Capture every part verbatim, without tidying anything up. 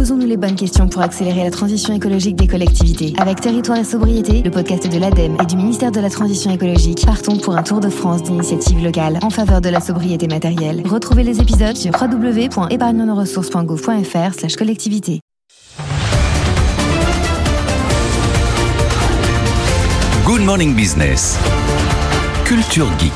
Posons-nous les bonnes questions pour accélérer la transition écologique des collectivités. Avec Territoire et Sobriété, le podcast de l'ADEME et du ministère de la Transition écologique, partons pour un tour de France d'initiatives locales en faveur de la sobriété matérielle. Retrouvez les épisodes sur w w w point épargne nos ressources point gouv point f r slash collectivité. Good Morning Business. Culture Geek.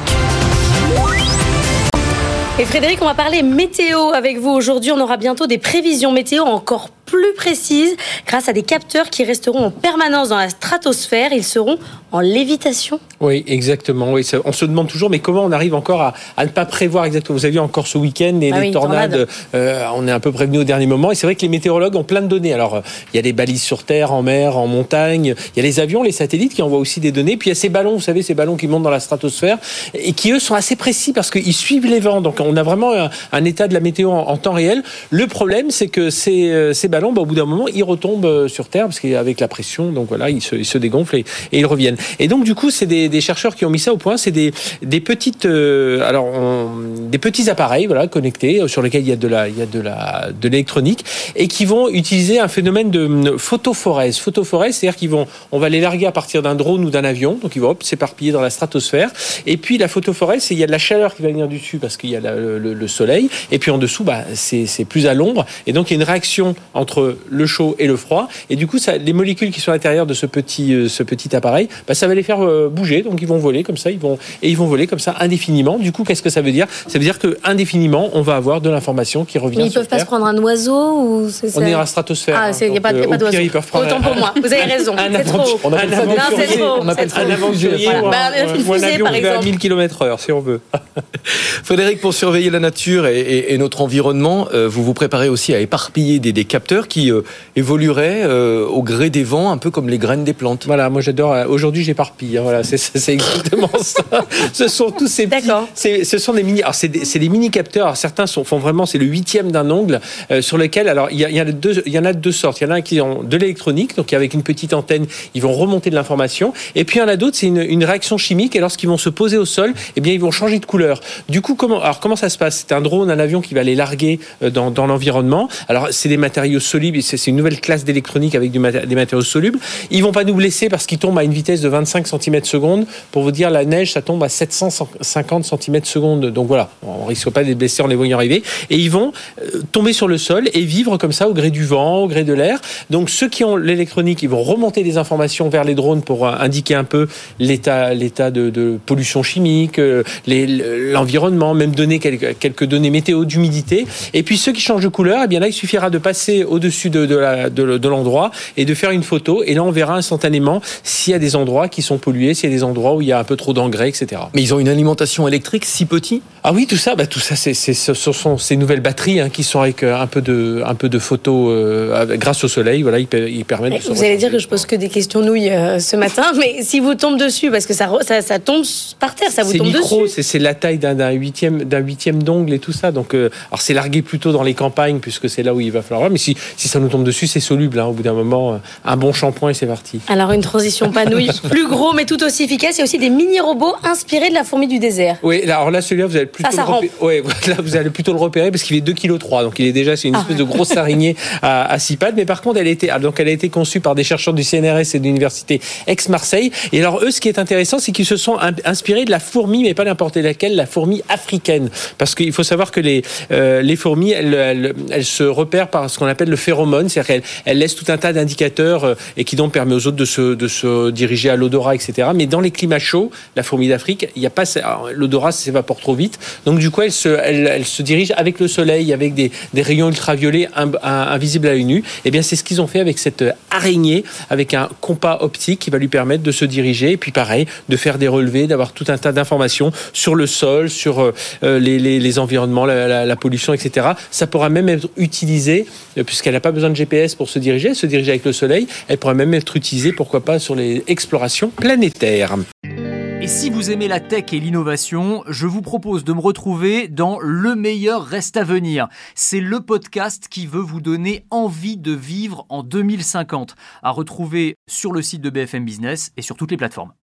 Et Frédéric, on va parler météo avec vous. Aujourd'hui, on aura bientôt des prévisions météo encore plus précises grâce à des capteurs qui resteront en permanence dans la stratosphère. Ils seront en lévitation. Oui, exactement. Oui, ça, on se demande toujours, mais comment on arrive encore à, à ne pas prévoir exactement. Vous avez vu encore ce week-end, les, ah les oui, tornades, tornade. euh, on est un peu prévenu au dernier moment. Et c'est vrai que les météorologues ont plein de données. Alors, il y a des balises sur terre, en mer, en montagne. Il y a les avions, les satellites qui envoient aussi des données. Puis il y a ces ballons, vous savez, ces ballons qui montent dans la stratosphère et qui, eux, sont assez précis parce qu'ils suivent les vents. Donc, on a vraiment un, un état de la météo en, en temps réel. Le problème, c'est que ces, ces ballons, bah, au bout d'un moment, ils retombent sur terre parce qu'avec la pression, donc voilà, ils se, ils se dégonflent et, et ils reviennent. Et donc, du coup, c'est des, des chercheurs qui ont mis ça au point. C'est des, des petites, euh, alors, on, des petits appareils, voilà, connectés sur lesquels il y a de la, il y a de la, de l'électronique et qui vont utiliser un phénomène de photophorèse. Photophorèse, c'est-à-dire qu'ils vont, on va les larguer à partir d'un drone ou d'un avion, donc ils vont hop, s'éparpiller dans la stratosphère. Et puis la photophorèse, c'est il y a de la chaleur qui va venir dessus parce qu'il y a la, le, le soleil. Et puis en dessous, bah, c'est, c'est plus à l'ombre. Et donc il y a une réaction entre le chaud et le froid. Et du coup, ça, les molécules qui sont à l'intérieur de ce petit, euh, ce petit appareil, bah, ça va les faire euh, bouger. Donc ils vont voler comme ça, ils vont et ils vont voler comme ça indéfiniment. Du coup, qu'est-ce que ça veut dire ? Ça veut dire que indéfiniment, on va avoir de l'information qui revient. Mais ils sur peuvent Terre. Pas se prendre un oiseau ou c'est ça ? On est dans la stratosphère. Ah, il n'y a pas, euh, pas d'oiseau. Pire, Autant pour moi. Vous avez raison. Un c'est trop. On appelle ça non, c'est trop. On appelle ça un aventurier voilà. ou un, bah, une ou un fusée, avion par qui va à exemple. mille kilomètres heure, si on veut. Frédéric, pour surveiller la nature et, et, et notre environnement, euh, vous vous préparez aussi à éparpiller des, des capteurs qui euh, évolueraient euh, au gré des vents, un peu comme les graines des plantes. Voilà, moi j'adore. Aujourd'hui, j'éparpille. Hein, voilà, c'est, c'est exactement ça. Ce sont tous ces petits. D'accord. C'est, ce sont des mini. Alors c'est des, c'est des mini capteurs. Alors, certains sont, font vraiment, c'est le huitième d'un ongle euh, sur lequel. Alors il y, a, il y a deux, il y en a de deux sortes. Il y en a qui ont de l'électronique, donc avec une petite antenne, ils vont remonter de l'information. Et puis il y en a d'autres, c'est une, une réaction chimique. Et lorsqu'ils vont se poser au sol, eh bien ils vont changer de couleur. Du coup, comment, alors comment ça se passe ? C'est un drone, un avion qui va les larguer dans, dans l'environnement. Alors c'est des matériaux solubles. C'est, c'est une nouvelle classe d'électronique avec du maté- des matériaux solubles. Ils vont pas nous blesser parce qu'ils tombent à une vitesse de vingt-cinq centimètres seconde. Pour vous dire, la neige, ça tombe à sept cent cinquante centimètres seconde. Donc voilà, on risque pas de les blesser en les voyant arriver. Et ils vont euh, tomber sur le sol et vivre comme ça au gré du vent, au gré de l'air. Donc ceux qui ont l'électronique, ils vont remonter des informations vers les drones pour euh, indiquer un peu l'état, l'état de, de pollution chimique, euh, les, l'environnement, même donner quelques, quelques données météo, d'humidité. Et puis ceux qui changent de couleur, eh bien là, il suffira de passer au-dessus de, de, la, de, de l'endroit et de faire une photo. Et là, on verra instantanément s'il y a des endroits qui sont pollués, s'il y a des endroits où il y a un peu trop d'engrais, et cetera. Mais ils ont une alimentation électrique si petit ? Ah oui, tout ça, bah, tout ça, c'est, c'est, ce sont ces nouvelles batteries hein, qui sont avec un peu de, un peu de photos euh, grâce au soleil. Voilà, ils, ils permettent. Mais de se vous allez dire que je pose que des questions nouilles euh, ce matin, mais si vous tombez dessus, parce que ça, ça, ça tombe par terre, ça vous c'est tombe micro, dessus. C'est, c'est la taille d'un, d'un huitième, d'un huitième d'ongle et tout ça. Donc, euh, alors c'est largué plutôt dans les campagnes puisque c'est là où il va falloir. Mais si, si ça nous tombe dessus, c'est soluble. Hein, au bout d'un moment, un bon shampoing et c'est parti. Alors une transition pas nouille, plus gros mais tout aussi efficace. Il y a aussi des mini-robots inspirés de la fourmi du désert. Oui, alors là, celui-là, vous allez plutôt, ça, ça le, repérer. Ouais, là, vous allez plutôt le repérer parce qu'il est deux virgule trois kilos. Donc il est déjà, c'est une espèce ah. de grosse araignée à, à six pattes. Mais par contre, elle a été, donc elle a été conçue par des chercheurs du C N R S et de l'université Aix-Marseille. Et alors eux, ce qui est intéressant, c'est qu'ils se sont inspirés de la fourmi, mais pas n'importe laquelle, la fourmi africaine. Parce qu'il faut savoir que les euh, les fourmis, elles, elles, elles se repèrent par ce qu'on appelle le phéromone, c'est-à-dire qu'elles elles laissent tout un tas d'indicateurs euh, et qui donc permet aux autres de se de se diriger à l'odorat, et cetera. Mais dans les climats chauds, la fourmi d'Afrique, il y a pas l'odorat s'évapore trop vite. Donc du coup, elle se elle, elle se dirige avec le soleil, avec des des rayons ultraviolets in, in, invisibles à l'œil nu. Et bien c'est ce qu'ils ont fait avec cette araignée, avec un compas optique qui va lui permettre de se diriger et puis pareil de faire des relevés, d'avoir tout un tas d'informations sur le sol, sur euh, les, les les environnements, la, la, la pollution, et cetera. Ça pourra même être utilisé puisqu'elle n'a pas besoin de G P S pour se diriger, elle se dirige avec le soleil. Elle pourra même être utilisée, pourquoi pas, sur les explorations planétaires. Et si vous aimez la tech et l'innovation, je vous propose de me retrouver dans Le meilleur reste à venir. C'est le podcast qui veut vous donner envie de vivre en deux mille cinquante, à retrouver sur le site de B F M Business et sur toutes les plateformes.